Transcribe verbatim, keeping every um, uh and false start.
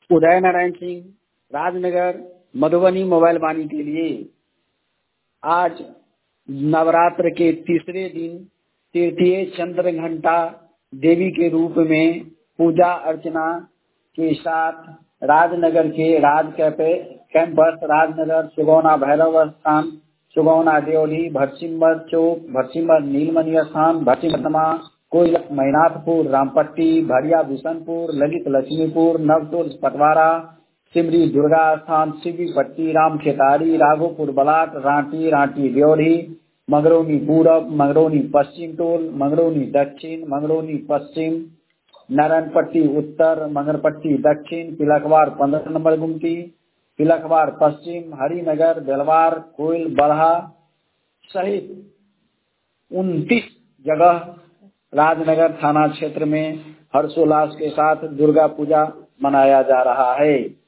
उदय Narayan Singh, Rajnagar, Madhubani mobile Vani के लिए। आज नवरात्र के तीसरे दिन तृतीय चंद्र घंटा देवी के रूप में पूजा अर्चना के साथ राजनगर के राज कैफे कैंपस, राजनगर, सुगौना भैरव स्थान, सुगौना देवली, भटसिमर चौक, भटसिमर नीलमणि स्थान, भटसिमर कोयलक मैनाथपुर, रामपट्टी, भरिया बिशनपुर, ललित लक्ष्मीपुर, नवतुल पटवारा, सिमरी दुर्गा स्थान, शिवी पट्टी, राम खेतारी, राघोपुर बलाट, रांटी, रांटी देवरी, मंगरौनी पूरब, मंगरौनी पश्चिम टोल, मंगरौनी दक्षिण, मंगरौनी पश्चिम, नारायणपट्टी उत्तर, मंगरपट्टी दक्षिण, तिलकवार पंद्रह नंबर गुमटी, तिलकवार पश्चिम, हरिनगर, बेलवार, कोयल बरहा सहित उनतीस जगह राजनगर थाना क्षेत्र में हर्षोल्लास के साथ दुर्गा पूजा मनाया जा रहा है।